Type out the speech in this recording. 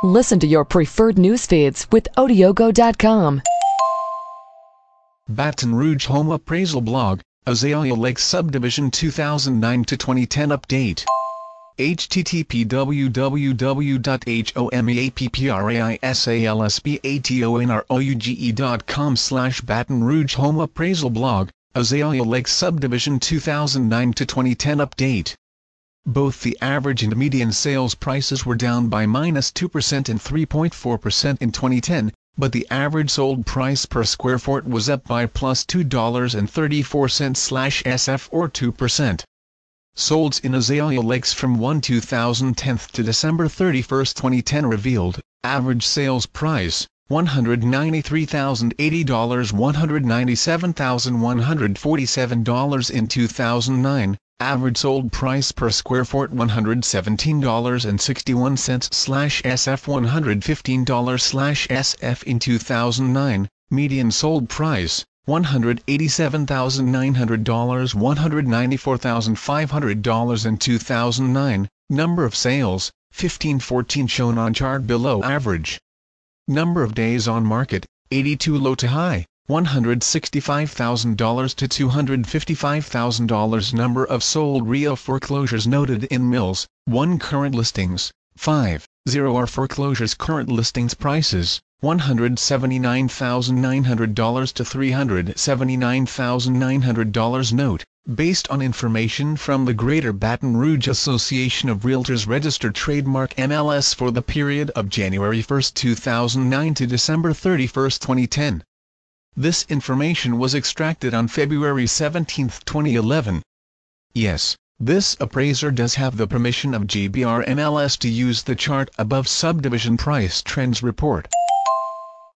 Listen to your preferred news feeds with Odiogo.com. Baton Rouge Home Appraisal Blog, Azalea Lakes Subdivision 2009 to 2010 update. http www.homeappraisalansbatonrouge.com/Baton Rouge Home Appraisal Blog, Azalea Lakes Subdivision 2009 to 2010 update. Both the average and median sales prices were down by -2% and 3.4% in 2010, but the average sold price per square foot was up by +$2.34/SF or 2%. Solds in Azalea Lakes from 1/2010 to December 31, 2010 revealed, average sales price, $193,080, $197,147 in 2009, average sold price per square foot $117.61/SF, $115/SF in 2009, median sold price, $187,900, $194,500 in 2009, number of sales, 1514 shown on chart below. Average number of days on market, 82 low to high, $165,000 to $255,000. Number of sold real foreclosures noted in mills, 1 current listings, 5, 0 are foreclosures. Current listings prices, $179,900 to $379,900. Note, based on information from the Greater Baton Rouge Association of Realtors registered trademark MLS for the period of January 1, 2009 to December 31, 2010. This information was extracted on February 17, 2011. Yes, this appraiser does have the permission of GBR MLS to use the chart above subdivision price trends report.